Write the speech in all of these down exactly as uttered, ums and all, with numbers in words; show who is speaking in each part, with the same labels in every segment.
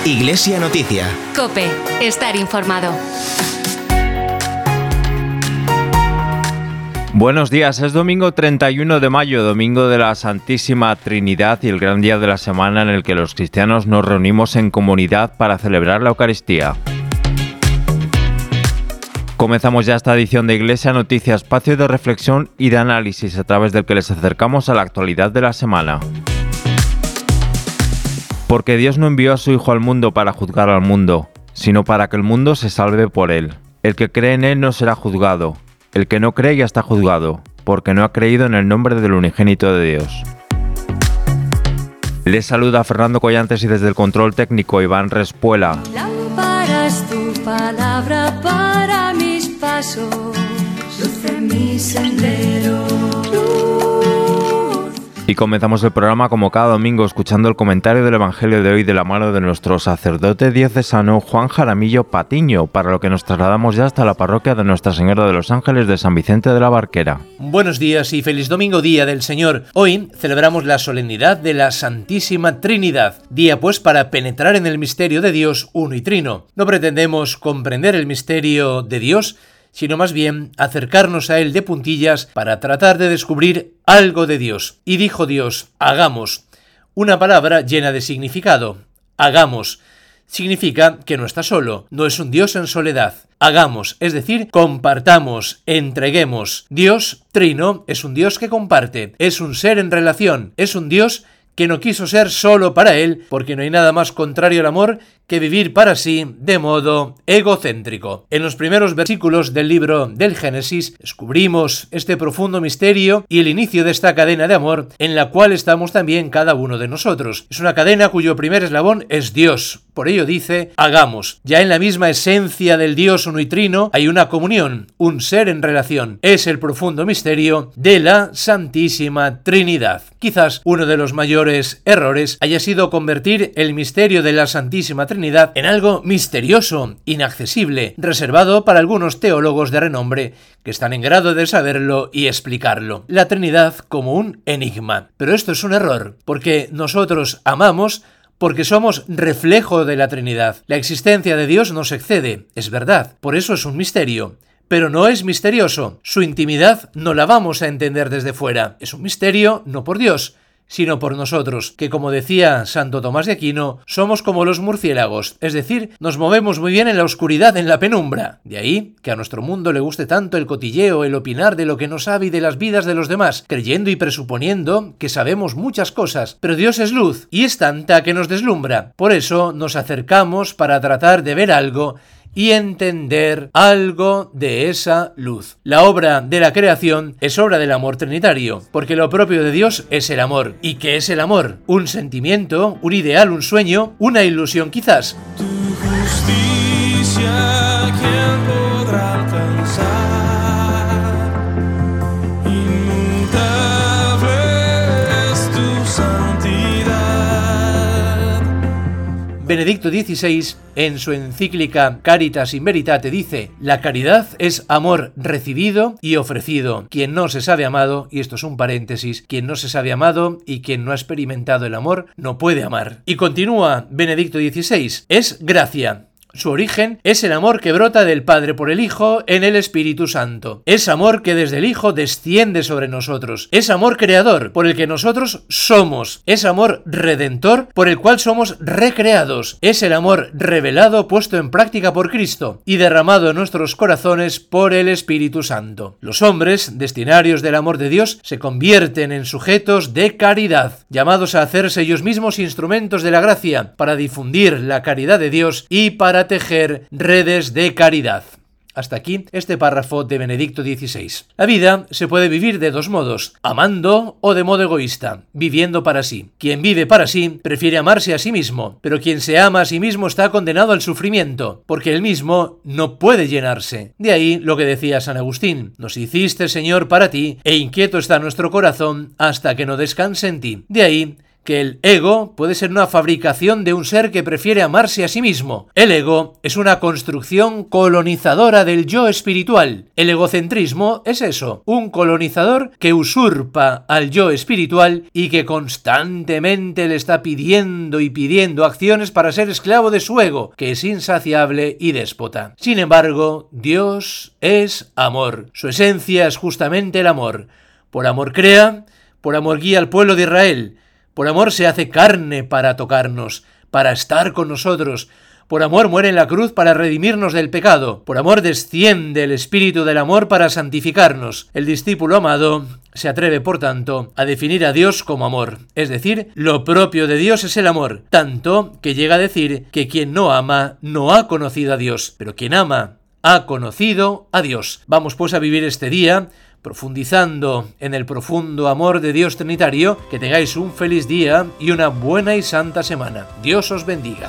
Speaker 1: Iglesia Noticia.
Speaker 2: COPE. Estar informado.
Speaker 3: Buenos días, es domingo treinta y uno de mayo, domingo de la Santísima Trinidad y el gran día de la semana en el que los cristianos nos reunimos en comunidad para celebrar la Eucaristía. Comenzamos ya esta edición de Iglesia Noticia, espacio de reflexión y de análisis a través del que les acercamos a la actualidad de la semana. Porque Dios no envió a su Hijo al mundo para juzgar al mundo, sino para que el mundo se salve por él. El que cree en él no será juzgado. El que no cree ya está juzgado, porque no ha creído en el nombre del unigénito de Dios. Les saluda Fernando Collantes y desde el control técnico Iván Respuela.
Speaker 4: Lámpara es tu palabra para mis pasos, luz en mi sendero.
Speaker 3: Y comenzamos el programa como cada domingo escuchando el comentario del Evangelio de hoy de la mano de nuestro sacerdote diocesano Juan Jaramillo Patiño, para lo que nos trasladamos ya hasta la parroquia de Nuestra Señora de los Ángeles de San Vicente de la Barquera.
Speaker 5: Buenos días y feliz domingo, día del Señor. Hoy celebramos la solemnidad de la Santísima Trinidad, día pues para penetrar en el misterio de Dios uno y trino. No pretendemos comprender el misterio de Dios, sino más bien acercarnos a él de puntillas para tratar de descubrir algo de Dios. Y dijo Dios, hagamos. Una palabra llena de significado. Hagamos. Significa que no está solo, no es un Dios en soledad. Hagamos, es decir, compartamos, entreguemos. Dios, trino, es un Dios que comparte, es un ser en relación, es un Dios que no quiso ser solo para él, porque no hay nada más contrario al amor que vivir para sí de modo egocéntrico. En los primeros versículos del libro del Génesis descubrimos este profundo misterio y el inicio de esta cadena de amor en la cual estamos también cada uno de nosotros. Es una cadena cuyo primer eslabón es Dios. Por ello dice, hagamos. Ya en la misma esencia del Dios uno y trino hay una comunión, un ser en relación. Es el profundo misterio de la Santísima Trinidad. Quizás uno de los mayores errores haya sido convertir el misterio de la Santísima Trinidad en algo misterioso, inaccesible, reservado para algunos teólogos de renombre que están en grado de saberlo y explicarlo. La Trinidad como un enigma. Pero esto es un error, porque nosotros amamos porque somos reflejo de la Trinidad. La existencia de Dios nos excede, es verdad, por eso es un misterio. Pero no es misterioso. Su intimidad no la vamos a entender desde fuera. Es un misterio no por Dios, sino por nosotros, que como decía Santo Tomás de Aquino, somos como los murciélagos, es decir, nos movemos muy bien en la oscuridad, en la penumbra. De ahí que a nuestro mundo le guste tanto el cotilleo, el opinar de lo que no sabe y de las vidas de los demás, creyendo y presuponiendo que sabemos muchas cosas, pero Dios es luz, y es tanta que nos deslumbra. Por eso nos acercamos para tratar de ver algo y entender algo de esa luz. La obra de la creación es obra del amor trinitario, porque lo propio de Dios es el amor. ¿Y qué es el amor? Un sentimiento, un ideal, un sueño, una ilusión quizás.
Speaker 6: Tu justicia, ¿quién podrá alcanzar? Inmutable es tu santidad.
Speaker 5: Benedicto dieciséis, en su encíclica Caritas in Veritate, dice: la caridad es amor recibido y ofrecido. Quien no se sabe amado, y esto es un paréntesis, quien no se sabe amado y quien no ha experimentado el amor, no puede amar. Y continúa Benedicto dieciséis, es gracia. Su origen es el amor que brota del Padre por el Hijo en el Espíritu Santo. Es amor que desde el Hijo desciende sobre nosotros. Es amor creador por el que nosotros somos. Es amor redentor por el cual somos recreados. Es el amor revelado, puesto en práctica por Cristo y derramado en nuestros corazones por el Espíritu Santo. Los hombres, destinarios del amor de Dios, se convierten en sujetos de caridad, llamados a hacerse ellos mismos instrumentos de la gracia para difundir la caridad de Dios y para tejer redes de caridad. Hasta aquí este párrafo de Benedicto dieciséis. La vida se puede vivir de dos modos, amando o de modo egoísta, viviendo para sí. Quien vive para sí prefiere amarse a sí mismo, pero quien se ama a sí mismo está condenado al sufrimiento, porque él mismo no puede llenarse. De ahí lo que decía San Agustín: nos hiciste, Señor, para ti, e inquieto está nuestro corazón hasta que no descanse en ti. De ahí que el ego puede ser una fabricación de un ser que prefiere amarse a sí mismo. El ego es una construcción colonizadora del yo espiritual. El egocentrismo es eso, un colonizador que usurpa al yo espiritual y que constantemente le está pidiendo y pidiendo acciones para ser esclavo de su ego, que es insaciable y déspota. Sin embargo, Dios es amor. Su esencia es justamente el amor. Por amor crea, por amor guía al pueblo de Israel. Por amor se hace carne para tocarnos, para estar con nosotros. Por amor muere en la cruz para redimirnos del pecado. Por amor desciende el espíritu del amor para santificarnos. El discípulo amado se atreve, por tanto, a definir a Dios como amor. Es decir, lo propio de Dios es el amor, tanto que llega a decir que quien no ama no ha conocido a Dios, pero quien ama ha conocido a Dios. Vamos pues a vivir este día profundizando en el profundo amor de Dios Trinitario. Que tengáis un feliz día y una buena y santa semana. Dios os bendiga.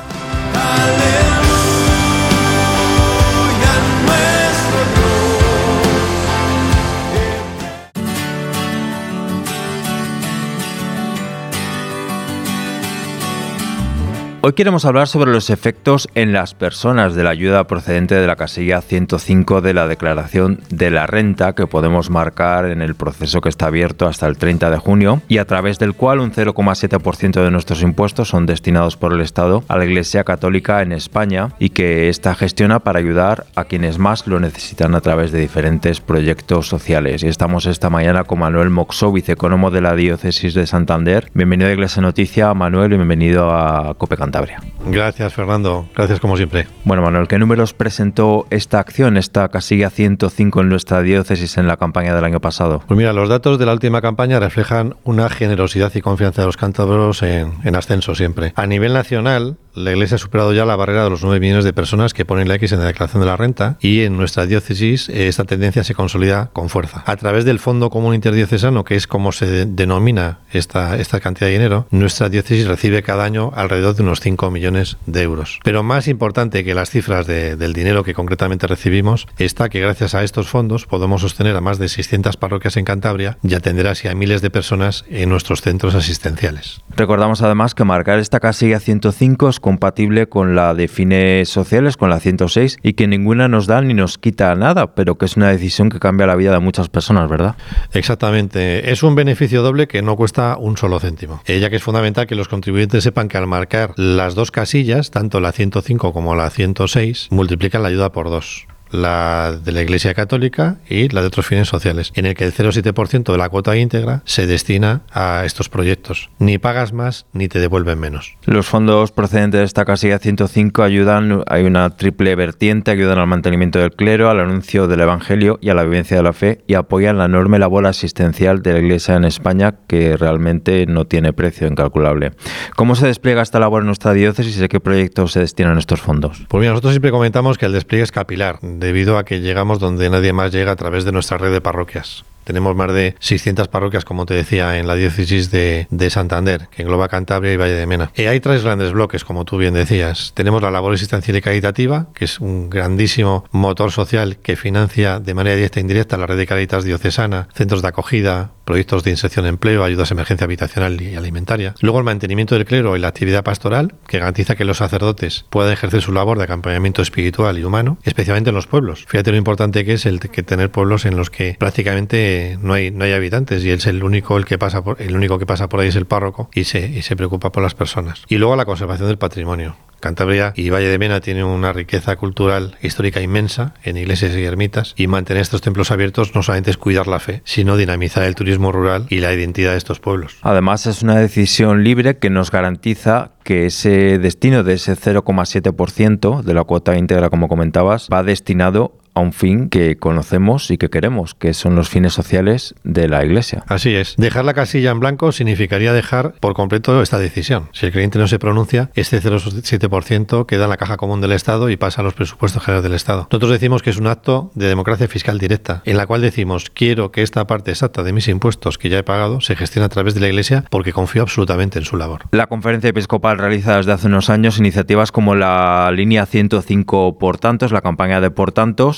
Speaker 3: Hoy queremos hablar sobre los efectos en las personas de la ayuda procedente de la casilla ciento cinco de la Declaración de la Renta, que podemos marcar en el proceso que está abierto hasta el treinta de junio y a través del cual un cero coma siete por ciento de nuestros impuestos son destinados por el Estado a la Iglesia Católica en España y que ésta gestiona para ayudar a quienes más lo necesitan a través de diferentes proyectos sociales. Y estamos esta mañana con Manuel Moxó, viceecónomo de la Diócesis de Santander. Bienvenido a Iglesia Noticia, Manuel, y bienvenido a COPE Cantabria.
Speaker 1: Gracias, Fernando. Gracias como siempre.
Speaker 3: Bueno, Manuel, ¿qué números presentó esta acción, esta casilla ciento cinco en nuestra diócesis en la campaña del año pasado?
Speaker 1: Pues mira, los datos de la última campaña reflejan una generosidad y confianza de los cántabros en, en ascenso siempre. A nivel nacional, la Iglesia ha superado ya la barrera de los nueve millones de personas que ponen la X en la Declaración de la Renta y en nuestra diócesis eh, esta tendencia se consolida con fuerza. A través del Fondo Común Interdiocesano, que es como se de- denomina esta, esta cantidad de dinero, nuestra diócesis recibe cada año alrededor de unos cinco millones de euros. Pero más importante que las cifras de, del dinero que concretamente recibimos está que gracias a estos fondos podemos sostener a más de seiscientas parroquias en Cantabria y atender así a miles de personas en nuestros centros asistenciales.
Speaker 3: Recordamos además que marcar esta casilla ciento cinco es compatible con la de fines sociales, con la ciento seis, y que ninguna nos da ni nos quita nada, pero que es una decisión que cambia la vida de muchas personas, ¿verdad?
Speaker 1: Exactamente. Es un beneficio doble que no cuesta un solo céntimo, eh, ya que es fundamental que los contribuyentes sepan que al marcar las dos casillas, tanto la ciento cinco como la ciento seis, multiplican la ayuda por dos. La de la Iglesia Católica y la de otros fines sociales, en el que el cero coma siete por ciento de la cuota íntegra se destina a estos proyectos. Ni pagas más ni te devuelven menos.
Speaker 3: Los fondos procedentes de esta casilla ciento cinco ayudan, hay una triple vertiente, ayudan al mantenimiento del clero, al anuncio del Evangelio y a la vivencia de la fe, y apoyan la enorme labor asistencial de la Iglesia en España, que realmente no tiene precio incalculable. ¿Cómo se despliega esta labor en nuestra diócesis y a qué proyectos se destinan estos fondos?
Speaker 1: Pues mira, nosotros siempre comentamos que el despliegue es capilar, debido a que llegamos donde nadie más llega a través de nuestra red de parroquias. Tenemos más de seiscientas parroquias, como te decía, en la diócesis de, de Santander, que engloba Cantabria y Valle de Mena. Y hay tres grandes bloques, como tú bien decías. Tenemos la labor asistencial y caritativa, que es un grandísimo motor social que financia de manera directa e indirecta la red de Caritas diocesana, centros de acogida, proyectos de inserción en empleo, ayudas a emergencia habitacional y alimentaria. Luego el mantenimiento del clero y la actividad pastoral, que garantiza que los sacerdotes puedan ejercer su labor de acompañamiento espiritual y humano, especialmente en los pueblos. Fíjate lo importante que es el que tener pueblos en los que prácticamente no hay no hay habitantes y él es el único el que pasa por el único que pasa por ahí es el párroco y se y se preocupa por las personas. Y luego la conservación del patrimonio. Cantabria y Valle de Mena tienen una riqueza cultural histórica inmensa en iglesias y ermitas, y mantener estos templos abiertos no solamente es cuidar la fe, sino dinamizar el turismo rural y la identidad de estos pueblos.
Speaker 3: Además, es una decisión libre que nos garantiza que ese destino de ese cero coma siete por ciento de la cuota íntegra, como comentabas, va destinado a un fin que conocemos y que queremos, que son los fines sociales de la Iglesia.
Speaker 1: Así es. Dejar la casilla en blanco significaría dejar por completo esta decisión. Si el creyente no se pronuncia, este cero coma siete por ciento queda en la caja común del Estado y pasa a los presupuestos generales del Estado. Nosotros decimos que es un acto de democracia fiscal directa, en la cual decimos, quiero que esta parte exacta de mis impuestos que ya he pagado se gestione a través de la Iglesia porque confío absolutamente en su labor.
Speaker 3: La Conferencia Episcopal realiza desde hace unos años iniciativas como la línea ciento cinco por tantos, la campaña de por tantos,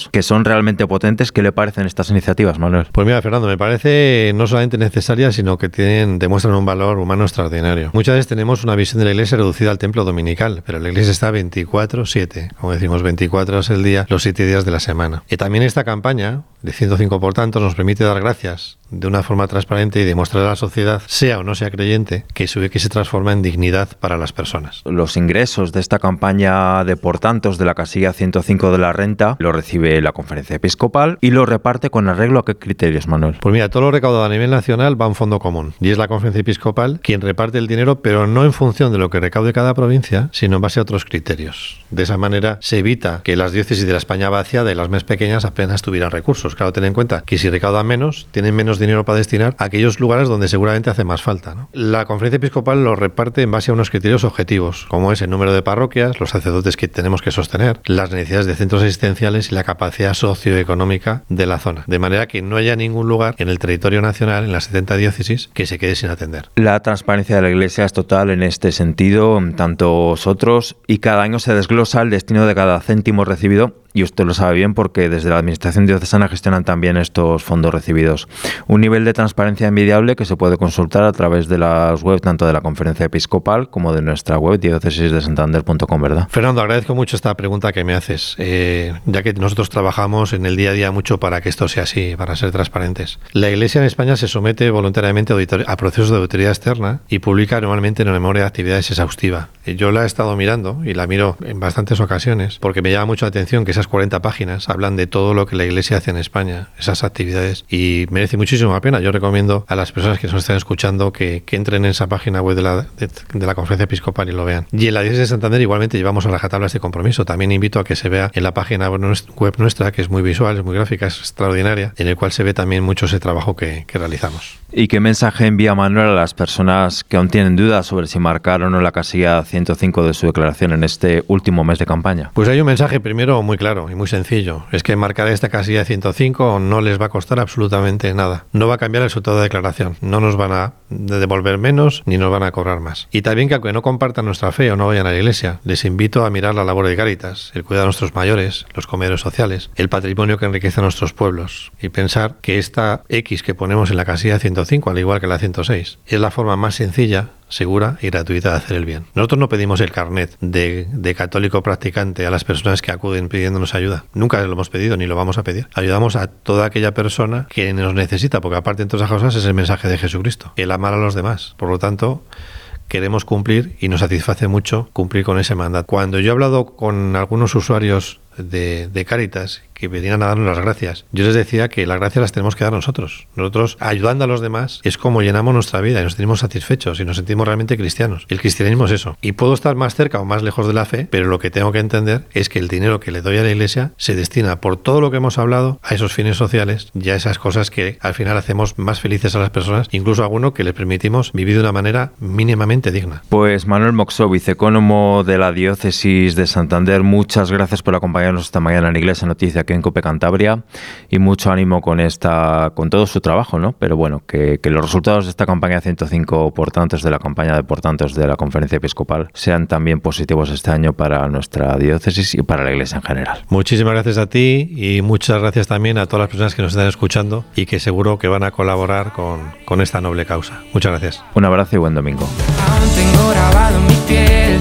Speaker 3: recibidos, que son realmente potentes. ¿Qué le parecen estas iniciativas, Manuel?
Speaker 1: Pues mira, Fernando, me parece no solamente necesarias, sino que tienen, demuestran un valor humano extraordinario. Muchas veces tenemos una visión de la Iglesia reducida al templo dominical, pero la Iglesia está veinticuatro siete, como decimos, veinticuatro horas el día, los siete días de la semana. Y también esta campaña de ciento cinco por tanto nos permite dar gracias de una forma transparente y demostrar a la sociedad, sea o no sea creyente, que su X se transforma en dignidad para las personas.
Speaker 3: Los ingresos de esta campaña de por tantos de la casilla ciento cinco de la renta lo recibe la Conferencia Episcopal y lo reparte con arreglo a qué criterios, Manuel.
Speaker 1: Pues mira, todo lo recaudado a nivel nacional va a un fondo común y es la Conferencia Episcopal quien reparte el dinero, pero no en función de lo que recaude cada provincia, sino en base a otros criterios. De esa manera se evita que las diócesis de la España vaciada y las más pequeñas apenas tuvieran recursos. Claro, ten en cuenta que si recaudan menos, tienen menos dinero para destinar a aquellos lugares donde seguramente hace más falta, ¿no? La Conferencia Episcopal lo reparte en base a unos criterios objetivos, como es el número de parroquias, los sacerdotes que tenemos que sostener, las necesidades de centros asistenciales y la capacidad socioeconómica de la zona. De manera que no haya ningún lugar en el territorio nacional, en las setenta diócesis, que se quede sin atender.
Speaker 3: La transparencia de la Iglesia es total en este sentido, tantos otros, y cada año se desglosa el destino de cada céntimo recibido. Y usted lo sabe bien porque desde la Administración Diocesana gestionan también estos fondos recibidos. Un nivel de transparencia envidiable que se puede consultar a través de las webs tanto de la Conferencia Episcopal como de nuestra web diócesis de santander punto com, ¿verdad?
Speaker 1: Fernando, agradezco mucho esta pregunta que me haces, eh, ya que nosotros trabajamos en el día a día mucho para que esto sea así, para ser transparentes. La Iglesia en España se somete voluntariamente a, a procesos de auditoría externa y publica anualmente una memoria de actividades exhaustiva. Yo la he estado mirando y la miro en bastantes ocasiones porque me llama mucho la atención que esas cuarenta páginas hablan de todo lo que la Iglesia hace en España, esas actividades, y merece muchísimo la pena. Yo recomiendo a las personas que nos estén escuchando que, que entren en esa página web de la, de, de la Conferencia Episcopal y lo vean. Y en la Diócesis de Santander igualmente llevamos a rajatabla este compromiso. También invito a que se vea en la página web nuestra, que es muy visual, es muy gráfica, es extraordinaria, en el cual se ve también mucho ese trabajo que, que realizamos.
Speaker 3: ¿Y qué mensaje envía Manuel a las personas que aún tienen dudas sobre si marcar o no la casilla ciento cinco de su declaración en este último mes de campaña?
Speaker 1: Pues hay un mensaje primero muy claro y muy sencillo. Es que marcar esta casilla ciento cinco no les va a costar absolutamente nada. No va a cambiar el resultado de declaración. No nos van a devolver menos ni nos van a cobrar más. Y también que aunque no compartan nuestra fe o no vayan a la iglesia, les invito a mirar la labor de Cáritas, el cuidado de nuestros mayores, los comedores sociales, el patrimonio que enriquece a nuestros pueblos y pensar que esta X que ponemos en la casilla ciento cinco, al igual que la ciento seis, es la forma más sencilla, segura y gratuita de hacer el bien. Nosotros no pedimos el carnet de, de católico practicante a las personas que acuden pidiéndonos ayuda. Nunca lo hemos pedido ni lo vamos a pedir. Ayudamos a toda aquella persona que nos necesita, porque aparte de todas esas cosas es el mensaje de Jesucristo, el amar a los demás. Por lo tanto, queremos cumplir y nos satisface mucho cumplir con ese mandato. Cuando yo he hablado con algunos usuarios de, de Cáritas que venían a darnos las gracias, yo les decía que las gracias las tenemos que dar nosotros. Nosotros, ayudando a los demás, es como llenamos nuestra vida y nos sentimos satisfechos y nos sentimos realmente cristianos. El cristianismo es eso. Y puedo estar más cerca o más lejos de la fe, pero lo que tengo que entender es que el dinero que le doy a la iglesia se destina, por todo lo que hemos hablado, a esos fines sociales y a esas cosas que al final hacemos más felices a las personas, incluso a alguno que les permitimos vivir de una manera mínimamente digna.
Speaker 3: Pues Manuel Moxó, vicecónomo de la Diócesis de Santander, muchas gracias por acompañarnos esta mañana en Iglesia Noticia aquí en COPE Cantabria y mucho ánimo con esta, con todo su trabajo, ¿no? Pero bueno, que, que los resultados de esta campaña ciento cinco por tantos, de la campaña de por tantos de la Conferencia Episcopal, sean también positivos este año para nuestra diócesis y para la Iglesia en general.
Speaker 1: Muchísimas gracias a ti y muchas gracias también a todas las personas que nos están escuchando y que seguro que van a colaborar con, con esta noble causa. Muchas gracias.
Speaker 3: Un abrazo y buen domingo.
Speaker 6: Aún tengo grabado en mi piel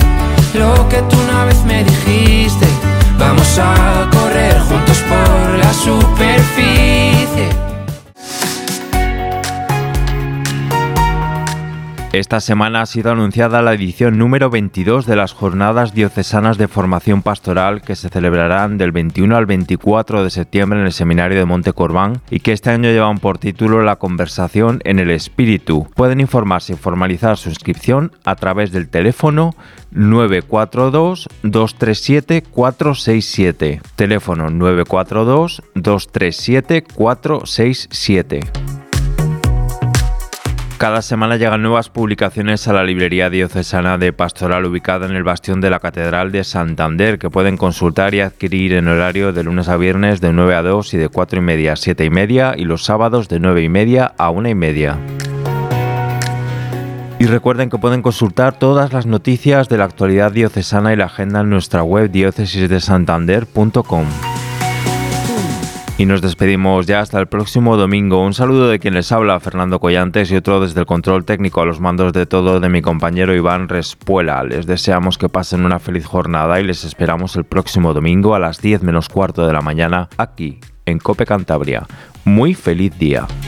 Speaker 6: lo que tú una vez me dijiste. Vamos a correr juntos por la superficie.
Speaker 3: Esta semana ha sido anunciada la edición número veintidós de las Jornadas Diocesanas de Formación Pastoral que se celebrarán del veintiuno al veinticuatro de septiembre en el Seminario de Monte Corbán y que este año llevan por título La conversación en el espíritu. Pueden informarse y formalizar su inscripción a través del teléfono nueve cuatro dos, dos tres siete, cuatro seis siete. Teléfono nueve cuatro dos, dos tres siete, cuatro seis siete. Cada semana llegan nuevas publicaciones a la librería diocesana de Pastoral ubicada en el bastión de la Catedral de Santander, que pueden consultar y adquirir en horario de lunes a viernes de nueve a dos y de cuatro y media a siete y media y los sábados de nueve y media a una y media. Y recuerden que pueden consultar todas las noticias de la actualidad diocesana y la agenda en nuestra web diócesis de santander punto com. Y nos despedimos ya hasta el próximo domingo. Un saludo de quien les habla, Fernando Collantes, y otro desde el control técnico a los mandos de todo de mi compañero Iván Respuela. Les deseamos que pasen una feliz jornada y les esperamos el próximo domingo a las diez menos cuarto de la mañana aquí en COPE Cantabria. Muy feliz día.